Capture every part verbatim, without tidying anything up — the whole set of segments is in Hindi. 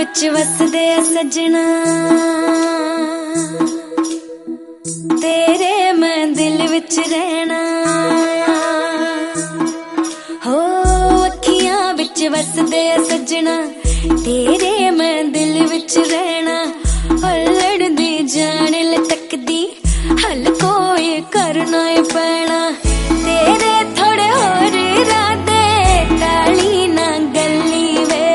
विच वसदे सजना तेरे मैं दिल विच रहना हो अखियां विच वसदे सजना तेरे मैं दिल विच रहना लड़दी जान लटकदी हल कोई करना ही पैना तेरे थोड़े होर इरादे टाली ना गली वे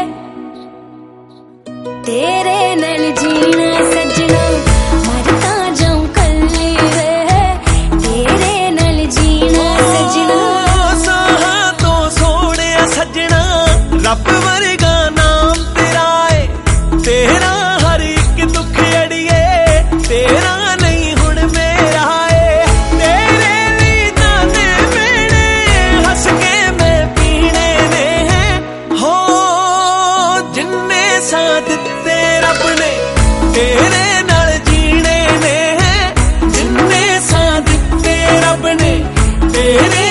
तेरे नाल जीना सजना मरता जाऊं कल्ली वे तेरे नाल जीना सजना साहा तो सोने सजना रब वर्गा नाम तेरा है तेरा हर एक दुख अड़िए तेरा नहीं हुण मेरा है तेरे भी ताने मेरे हंस के मैं पीने ने हैं हो जिन्ने साथ दिते रब ने तेरे नाल जीने ने हैं जिन्ने साथ दिते रब ने तेरे